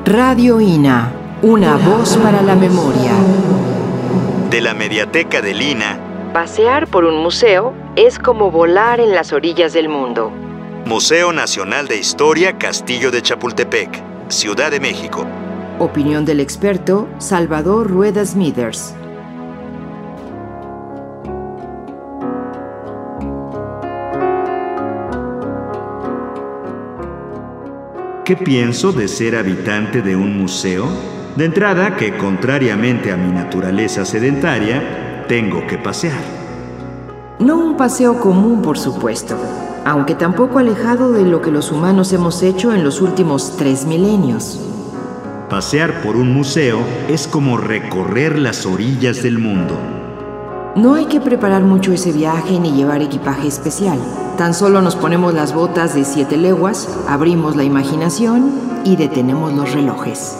Radio INA, una voz para la memoria. De la Mediateca del INA. Pasear por un museo es como volar en las orillas del mundo. Museo Nacional de Historia Castillo de Chapultepec, Ciudad de México. Opinión del experto Salvador Rueda Smithers. ¿Qué pienso de ser habitante de un museo? De entrada, que contrariamente a mi naturaleza sedentaria, tengo que pasear. No un paseo común, por supuesto, aunque tampoco alejado de lo que los humanos hemos hecho en los últimos 3 milenios. Pasear por un museo es como recorrer las orillas del mundo. No hay que preparar mucho ese viaje ni llevar equipaje especial. Tan solo nos ponemos las botas de 7 leguas, abrimos la imaginación y detenemos los relojes.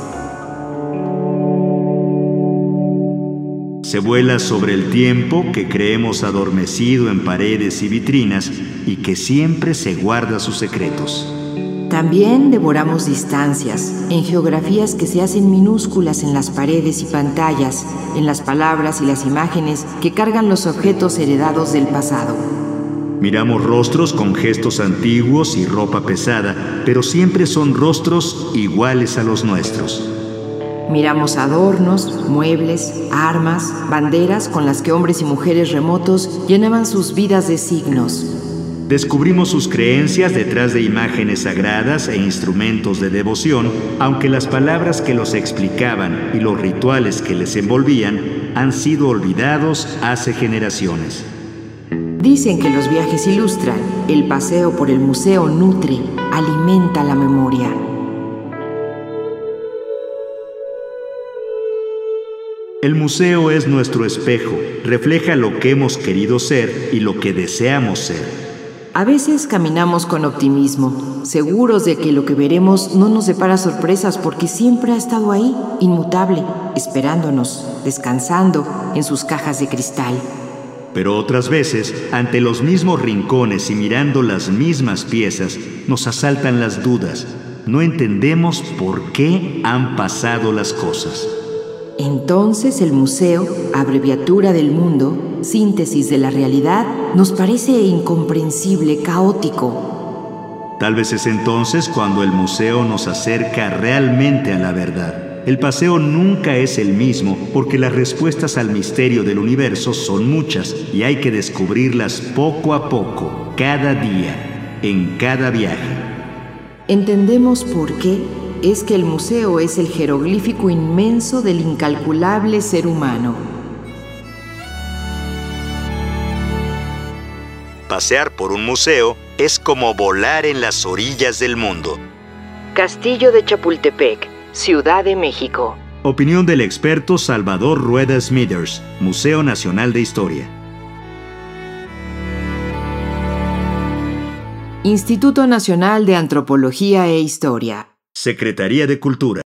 Se vuela sobre el tiempo que creemos adormecido en paredes y vitrinas y que siempre se guarda sus secretos. También devoramos distancias, en geografías que se hacen minúsculas en las paredes y pantallas, en las palabras y las imágenes que cargan los objetos heredados del pasado. Miramos rostros con gestos antiguos y ropa pesada, pero siempre son rostros iguales a los nuestros. Miramos adornos, muebles, armas, banderas con las que hombres y mujeres remotos llenaban sus vidas de signos. Descubrimos sus creencias detrás de imágenes sagradas e instrumentos de devoción, aunque las palabras que los explicaban y los rituales que les envolvían han sido olvidados hace generaciones. Dicen que los viajes ilustran, el paseo por el museo nutre, alimenta la memoria. El museo es nuestro espejo, refleja lo que hemos querido ser y lo que deseamos ser. A veces caminamos con optimismo, seguros de que lo que veremos no nos depara sorpresas porque siempre ha estado ahí, inmutable, esperándonos, descansando en sus cajas de cristal. Pero otras veces, ante los mismos rincones y mirando las mismas piezas, nos asaltan las dudas. No entendemos por qué han pasado las cosas. Entonces el museo, abreviatura del mundo, síntesis de la realidad, nos parece incomprensible, caótico. Tal vez es entonces cuando el museo nos acerca realmente a la verdad. El paseo nunca es el mismo porque las respuestas al misterio del universo son muchas y hay que descubrirlas poco a poco, cada día, en cada viaje. Entendemos por qué es que el museo es el jeroglífico inmenso del incalculable ser humano. Pasear por un museo es como volar en las orillas del mundo. Castillo de Chapultepec, Ciudad de México. Opinión del experto Salvador Rueda Smithers, Museo Nacional de Historia. Instituto Nacional de Antropología e Historia. Secretaría de Cultura.